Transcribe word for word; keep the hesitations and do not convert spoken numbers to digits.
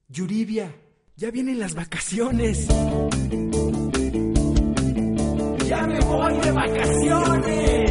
Yuridia, ya vienen las vacaciones. ¡Ya me voy de vacaciones!